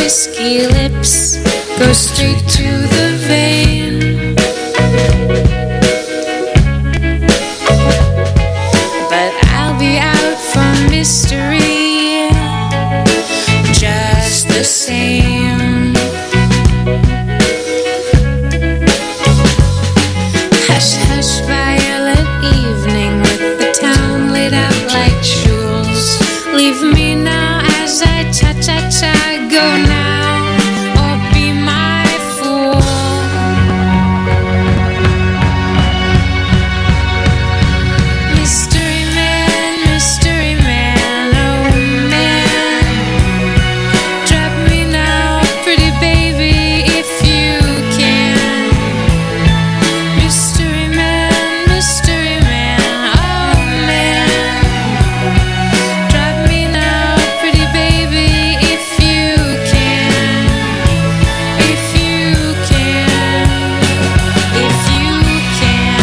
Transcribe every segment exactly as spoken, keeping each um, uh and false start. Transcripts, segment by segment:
whiskey lips go straight to the vein. But I'll be out for mystery just the same. Hush, hush, violet evening with the town laid out like jewels. Leave me now as I cha-cha-cha go now, or be my fool. Mystery man, mystery man, oh man, drop me now, pretty baby, if you can. Mystery man, mystery man, oh man, drop me now, pretty baby, if you can. If you can, if you can.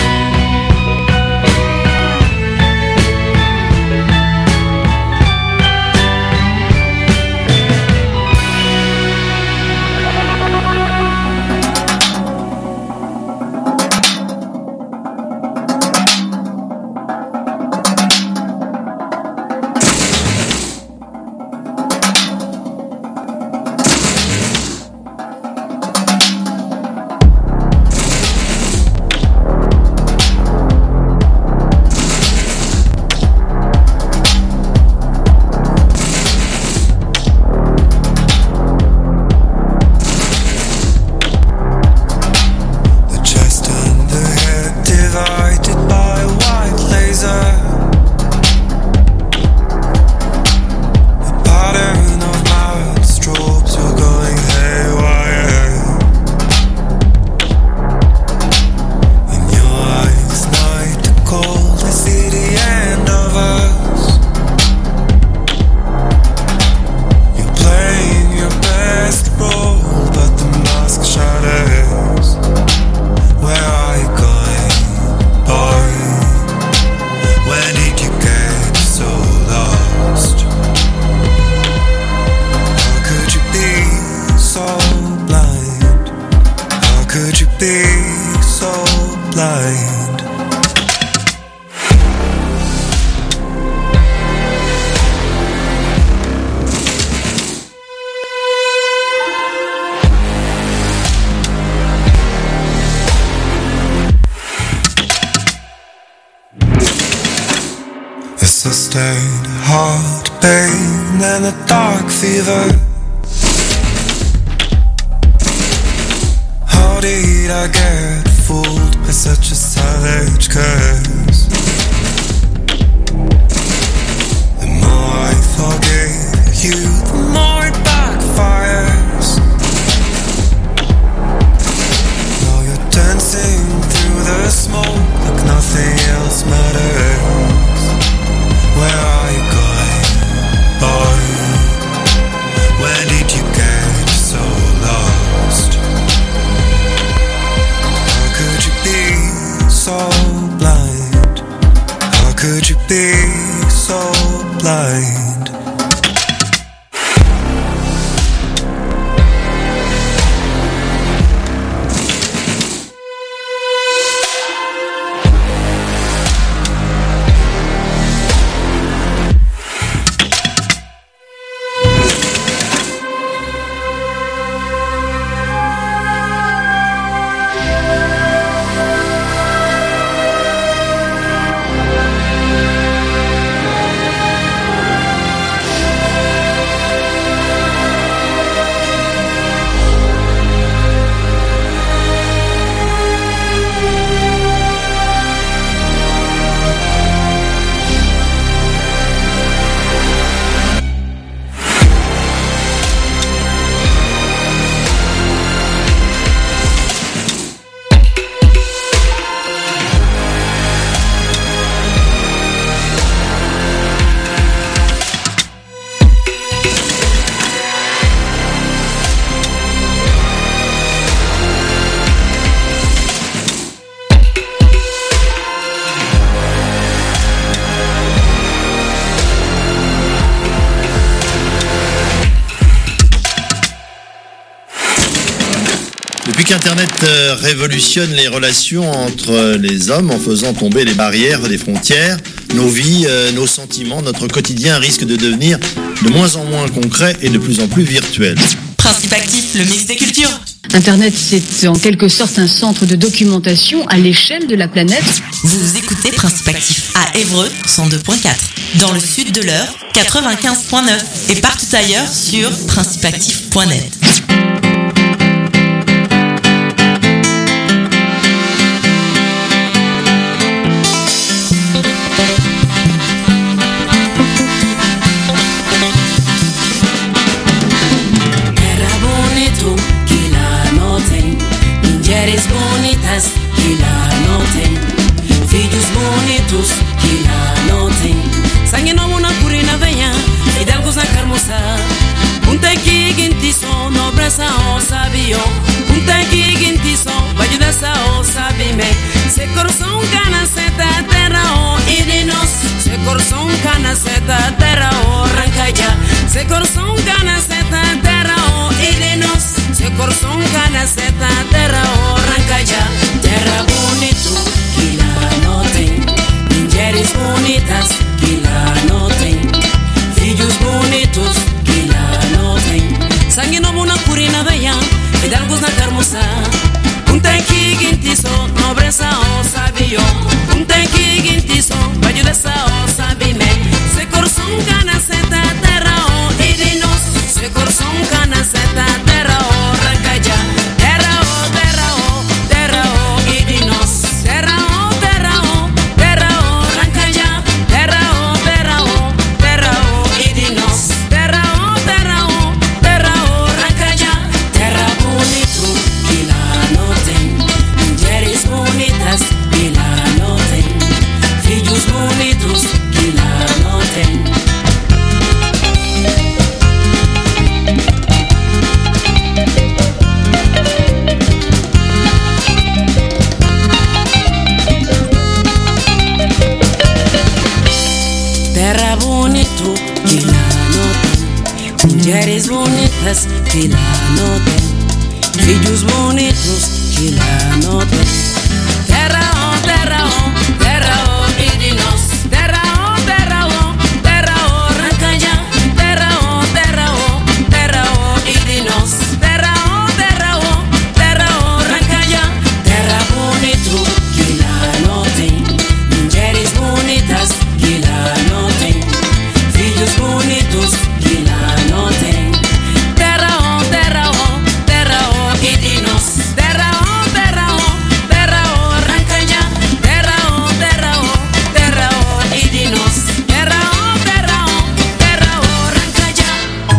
The chest and the head divided by a white laser. The pattern of mouth strobes were going haywire. In your eyes, night cold, I see the end of us. You're playing your best role, but the mask shatters. Where are you going, boy? Where did you get so lost? How could you be so blind? How could you be so blind? A sustained heart pain and a dark fever. How did I get fooled by such a savage curse? The more I forgive you, the more it backfires. Now you're dancing through the smoke like nothing else matters. Where are you going, boy? Where did you get so lost? How could you be so blind? How could you be so blind? Depuis qu'Internet euh, révolutionne les relations entre euh, les hommes en faisant tomber les barrières des frontières, nos vies, euh, nos sentiments, notre quotidien risque de devenir de moins en moins concret et de plus en plus virtuel. Principe actif, le mix des cultures. Internet, c'est en quelque sorte un centre de documentation à l'échelle de la planète. Vous écoutez Principe actif à Évreux, cent deux virgule quatre. Dans le sud de l'Eure, quatre-vingt-quinze virgule neuf. Et partout ailleurs sur principe actif point net. Mujeres bonitas que la noten, filhos bonitos que la noten. Sangue no una purina veia, hidalgos na carmoça. Un tequi guintiso, nobreza o sabio. Un tequi guintiso, vayudesa o sabime. Se corazón canaceta, terra o irinos. Se corazón canaceta, terra o rancaya. Se corazón canaceta, terra o irinos. Se corazón canaceta, terra o rancaya. Terra bonito, que la noten. Mujeres bonitas, que la noten. Filhos bonitos, que la noten. Sangue no una purina veia, hidalgos na carmoça. Un tequi guintiso, nobreza o sabio. Un tequi guintiso, vayudesa o sabime. Se corazón canaceta, terra o irinos. Se corazón canaceta, terra o rancaya. Terra o, terra o, terra o irinos. Terra o, terra o, terra o rancaya. Terra o, terra o, terra o irinos. Terra o, terra o, terra o rancaya. Terra bonito, que la noten. Mujeres bonitas, que la noten. Filhos bonitos, que la noten. Terra bonito, que la noten. Mujeres bonitas, que la noten. Filhos bonitos, que la noten. Terra o, terra o, terra o irinos. Terra o, terra o, terra o rancaya. Terra o, terra o, terra o irinos. Terra o, terra o, terra o rancaya. Terra bonito, que la noten. Mujeres bonitas, que la noten. Filhos bonitos, que la noten. Terra o, terra o, terra o irinos. Terra o, terra o, terra o rancaya. Terra o, terra o, terra o irinos. Terra o, terra o, terra o rancaya.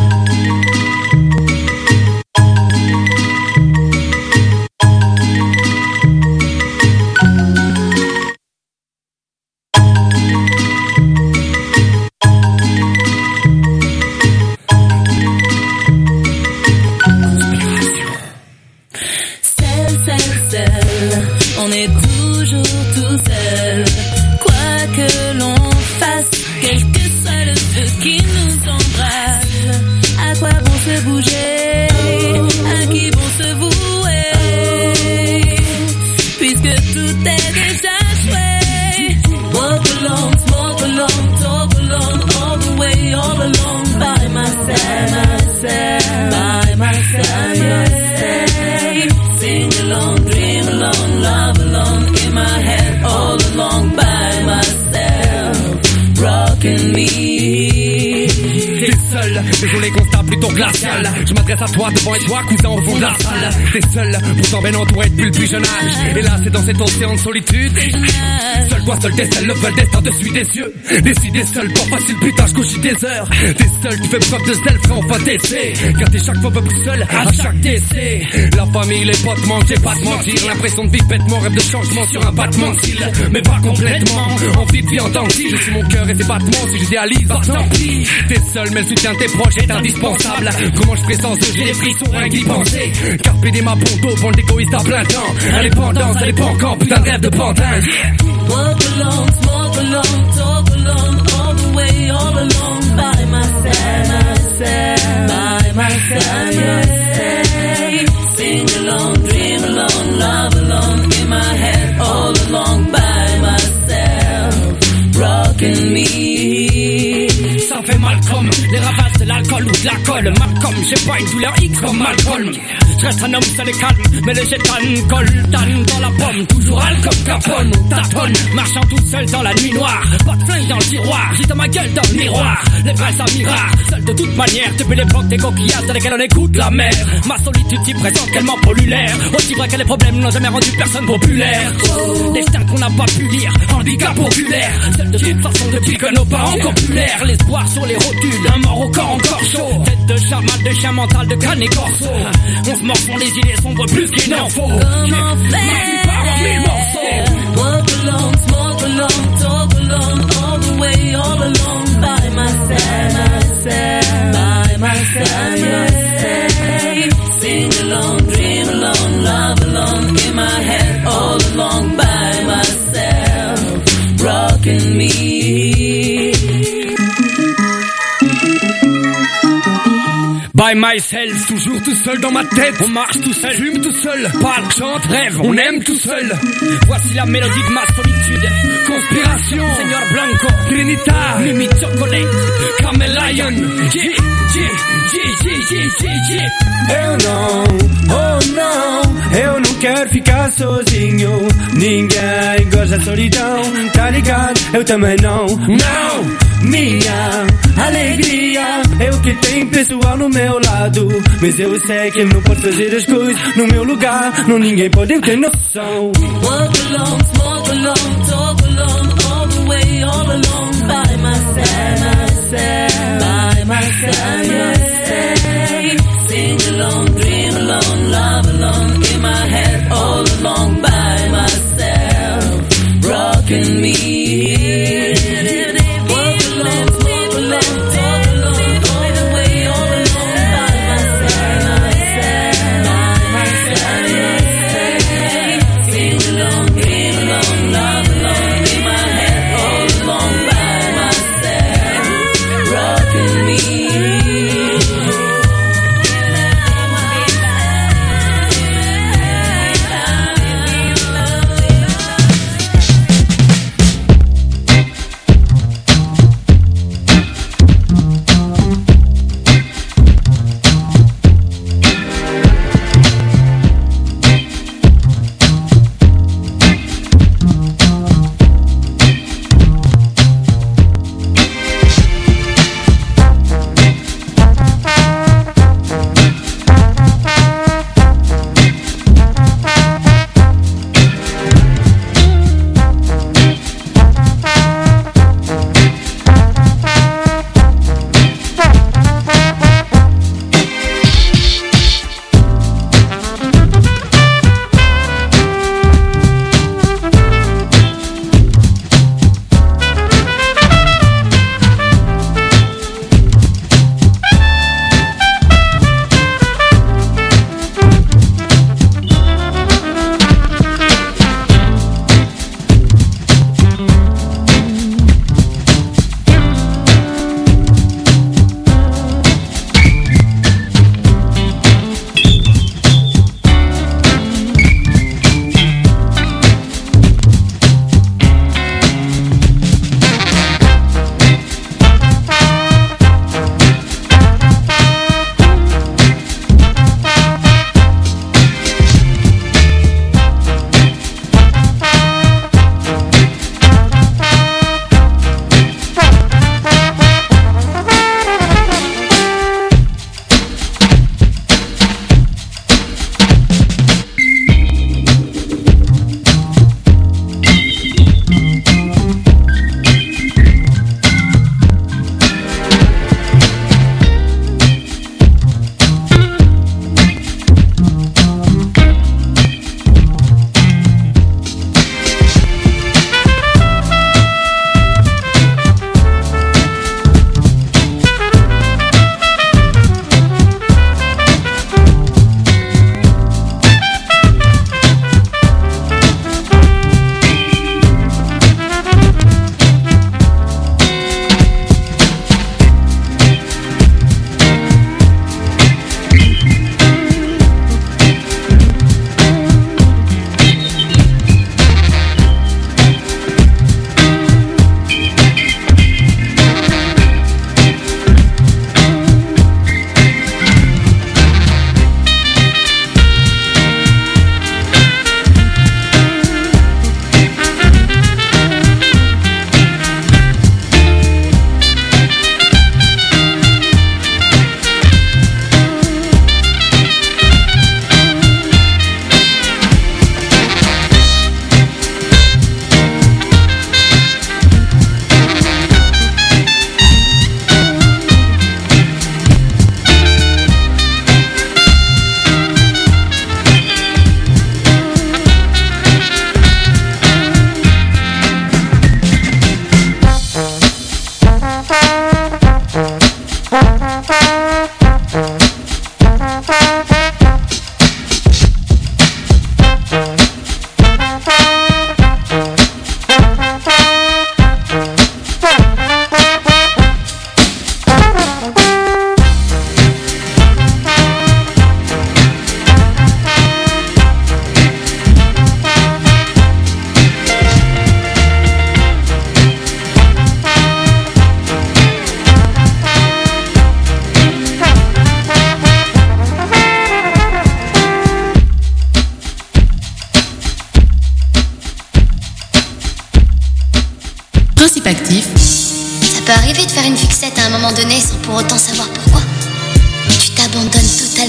Seul, seul, seul, on est toujours tout seul. Quoi que l'on fasse, quel que soit le feu qui nous embrasse, à quoi bon se bouger, à qui bon se vouer, puisque tout est déjà joué. Walk alone, smoke alone, talk alone, all the way, all alone, by myself, by myself, yeah. Sing alone, dream alone, love alone, in my head all along by myself, rocking me. T'es seul, désolé constat plutôt glacial. Je m'adresse à toi devant et toi, cousin au fond de la salle. T'es seul, pourtant bien entouré depuis le plus jeune âge. Et là c'est dans cet océan de solitude. Seul toi, seul t'es seul, le vol destin te suit des yeux. Décider seul, pas facile, putain, je couche des heures. T'es seul, tu fais preuve de zèle, frère, enfin t'essaies. Car t'es chaque fois un peu plus seul, à chaque décès. La famille, les potes manquent, j'ai pas de mentir. L'impression de vivre bêtement, rêve de changement sur un battement de cils. Mais pas complètement, envie de vie en tant que si. Je suis mon cœur et ses battements, si j'idéalise, bah tant pis. T'es seul, mais le soutien de tes proches est indispensable. Comment je présence de j'ai les frissons, rien qu'y penser. Carpe diem à bon dos, pour l'égoïste à plein temps. Indépendance, elle est pas encore, putain de rêve de pantin. Walk alone, smoke alone, talk alone, all the way, all alone, by myself, by myself, yeah. Sing alone, dream l'alcool. Malcolm, j'ai pas une douleur X comme Malcolm. Je reste un homme seul et calme, mais le gétane colle, tanne dans la pomme. Toujours hal comme Capone, on tâtonne, marchant tout seul dans la nuit noire. Pas de flingue dans le tiroir, j'ai dans ma gueule dans le miroir. Les vrais amis rares, seuls de toute manière. Depuis l'époque des coquillages dans lesquels on écoute la mer. Ma solitude s'y présente tellement polluaire. Aussi vrai que les problèmes n'ont jamais rendu personne populaire. Destin qu'on n'a pas pu lire, handicap oculaire. Seul de toute façon depuis que nos parents copulaires. L'espoir sur les rotules, un mort au corps encore chaud. Tête de chat, mal de chien mental de canne et corso. On se morfond les idées sombres plus qu'il n'en faut. Comment faire? Mille morceaux. Walk along, smoke along, talk along, all the way, all along, by myself, by myself, myself. Sing along, dream along, love along, in my head, all along, by myself, rocking me. By myself, toujours tout seul dans ma tête. On marche tout seul, fume tout seul, parle, chante, rêve, on aime tout seul. Voici la mélodie de ma solitude. Conspiration, Señor Blanco, Trinita, Mimi Chocolate, Camelion. Yeah, yeah, yeah, yeah, yeah, yeah. Eu não, oh não, eu não quero ficar sozinho. Ninguém gosta da solidão, tá ligado? Eu também não. Não! Minha alegria é o que tem pessoal no meu lado. Mas eu sei que não posso fazer as coisas no meu lugar. Não ninguém pode ter noção. Walk along, smoke along, talk along, all the way, all along, by myself, by myself, myself. Sing along, dream along, love along, in my head, all along, by myself, rocking me.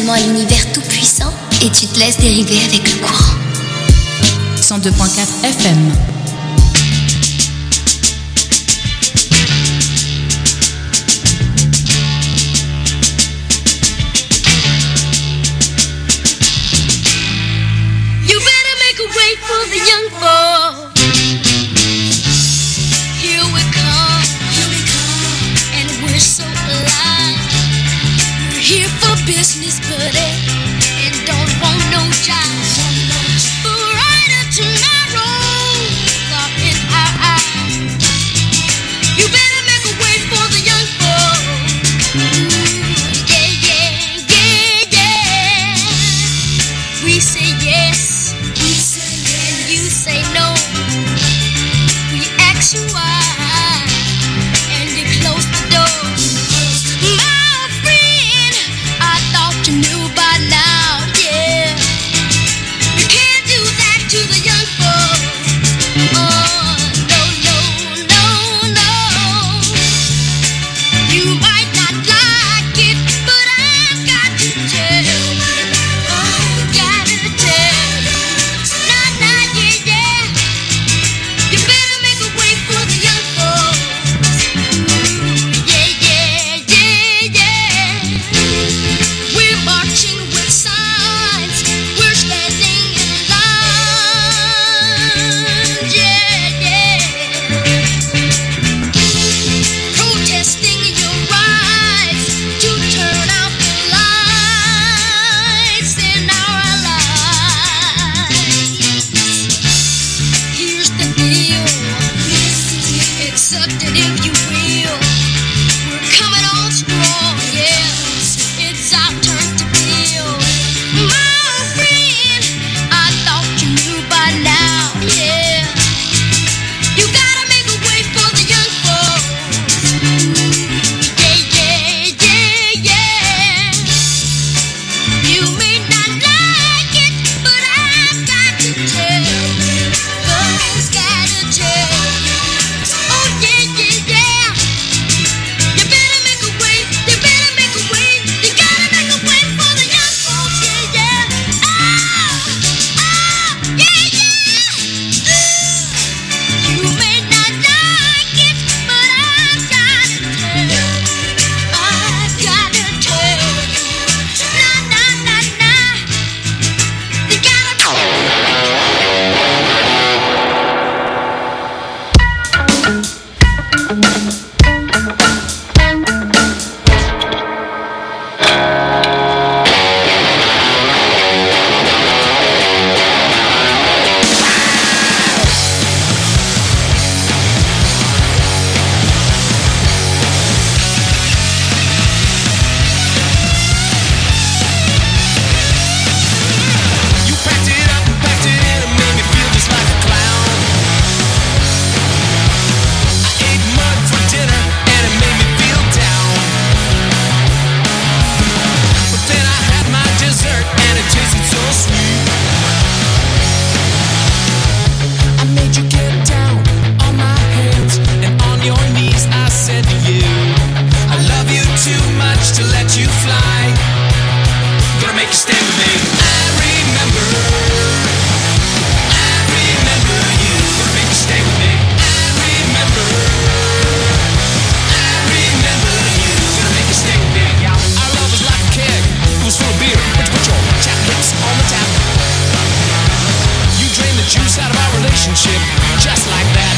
simplement à l'univers tout-puissant et tu te laisses dériver avec le courant. cent deux point quatre F M. You better make a way for the young folk. Here we come, here we come, and we're so alive. We're here for business, buddy, and don't want no job. But right up tomorrow, thought in our eyes. You better make a way for the young folk. Ooh, yeah, yeah, yeah, yeah. We say yes, we say yes, and you say no. We ask you why, and you close the door. My friend, I thought you knew by now, yeah. You can't do that to the young folks. Oh, no, no, no, no. You might not like it, but I've got to tell you. Oh, gotta tell you. Nah, nah, yeah, yeah. You better make a way for the young folks. Yeah, yeah, yeah, yeah. We're marching with signs. We're standing in line. Yeah, yeah. Protesting your rights to turn out the lights in our lives. Here's the deal. Accept it if you will. We're coming on strong, yeah. It's our turn to build. My friend, I thought you knew by now, yeah. You gotta make a way for the young folks. Yeah, yeah, yeah, yeah. You may not like it, but I've got to tell you. I've gotta tell you. Oh, yeah, yeah, yeah. You better make a way, you better make a way. You gotta make a way for the young folks, yeah, yeah. Ah, ah, yeah, yeah. You may not like it, but I've gotta tell you. I've gotta tell you. Nah, nah, nah, nah. You gotta. You packed it up and packed it in and made me feel just like a clown. I ate mud for dinner and it made me feel down. But then I had my dessert and it tasted so sweet. I made you get down on my hands and on your knees. I said to you, I love you too much to let you fly. Gonna make you stay with me. I remember, I remember you. Gonna make you stay with me. I remember, I remember you. Gonna make you stay with me. Our love was like a keg. It was full of beer, but you put your chap lips on the tap. You drained the juice out of our relationship, just like that.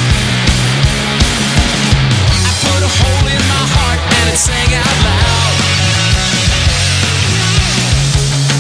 I put a hole in my heart and it sang out loud.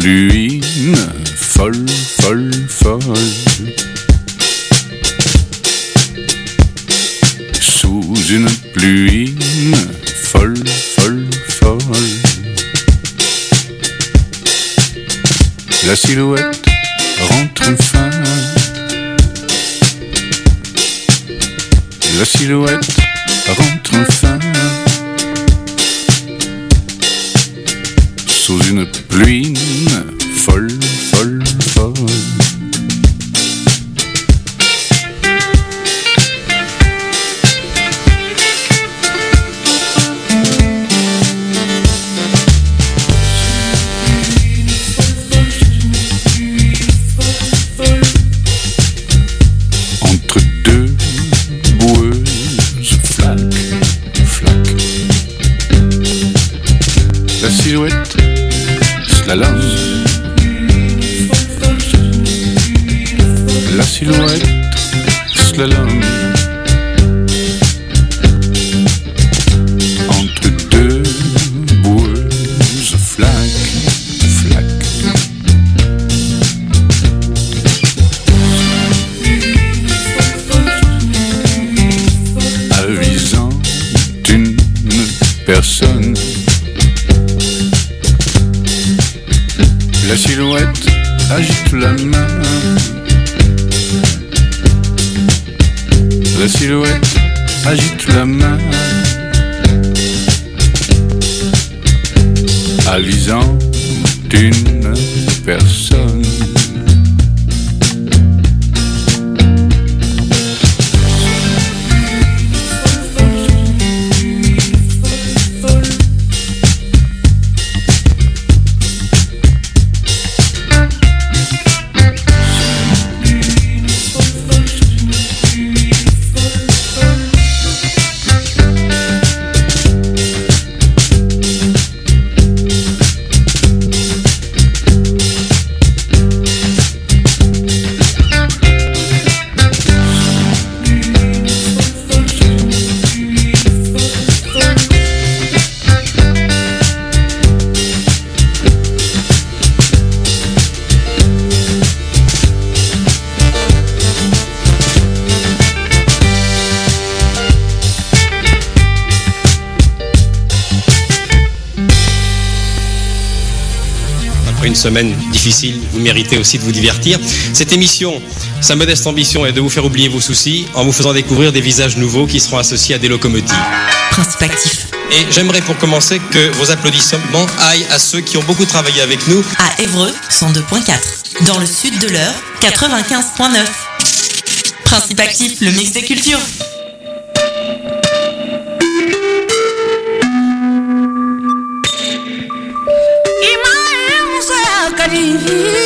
pluie folle, folle, folle. Sous une pluie folle, folle, folle. La silhouette rentre enfin. La silhouette rentre enfin. Sous une pluie folle, folle, folle. Entre deux boueuses, flac, flac. La silhouette slalom. La silhouette slalom. Entre deux boueuses, flac, flac. Avisant une personne. La silhouette agite la main. La silhouette agite la main. Avisant une personne. Une semaine difficile, vous méritez aussi de vous divertir. Cette émission, sa modeste ambition est de vous faire oublier vos soucis en vous faisant découvrir des visages nouveaux qui seront associés à des locomotives. Principe actif. Et j'aimerais pour commencer que vos applaudissements aillent à ceux qui ont beaucoup travaillé avec nous. À Évreux, cent deux point quatre. Dans le sud de l'Eure, quatre-vingt-quinze point neuf. Principe actif, le mix des cultures. Imae Musa Kari